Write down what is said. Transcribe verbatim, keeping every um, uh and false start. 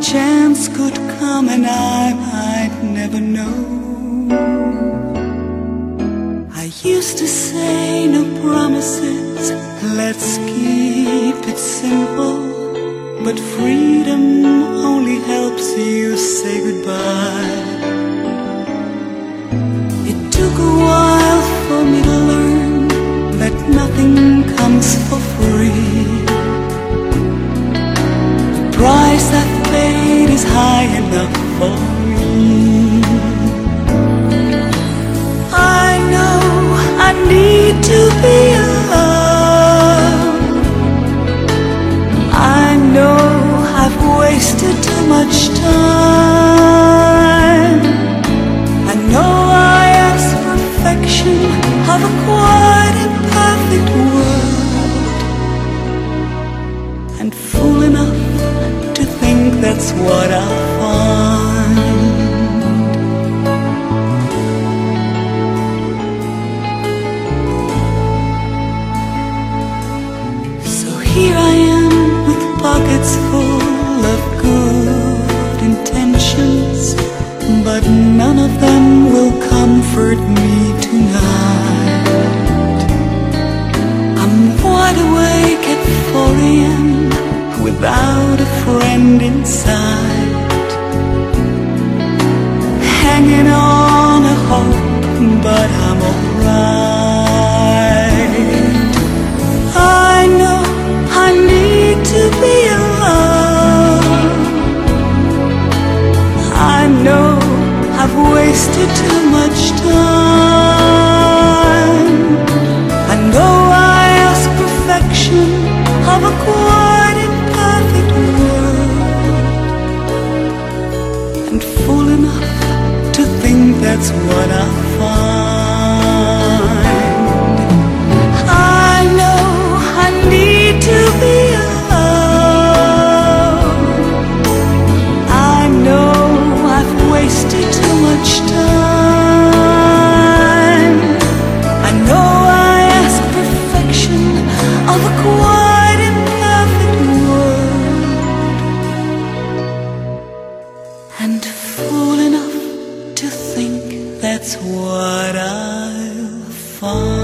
chance could come and I might never know. I used to say no promises, let's keep it simple. But freedom only helps you say goodbye. It took a while for me to learn that nothing comes for free. The price I've paid is high enough for me. I know I need to be alone. I know I've wasted too much time. I know I ask perfection of a quite imperfect world, and fool enough to think that's what I'll find. So here I am with pockets full of good intentions, but none of them will comfort me tonight. I'm wide awake at four A M without a friend in sight, hanging on a hope, but I'm alright. I know I need to be alone. I know I've wasted too much time. I know I ask perfection of a quite imperfect world, and fool enough to think that's what I'll find. I know I need to be alone. I know I've wasted too much time. I know I ask perfection of a quite imperfect world, and fool enough to think that's what I'll find.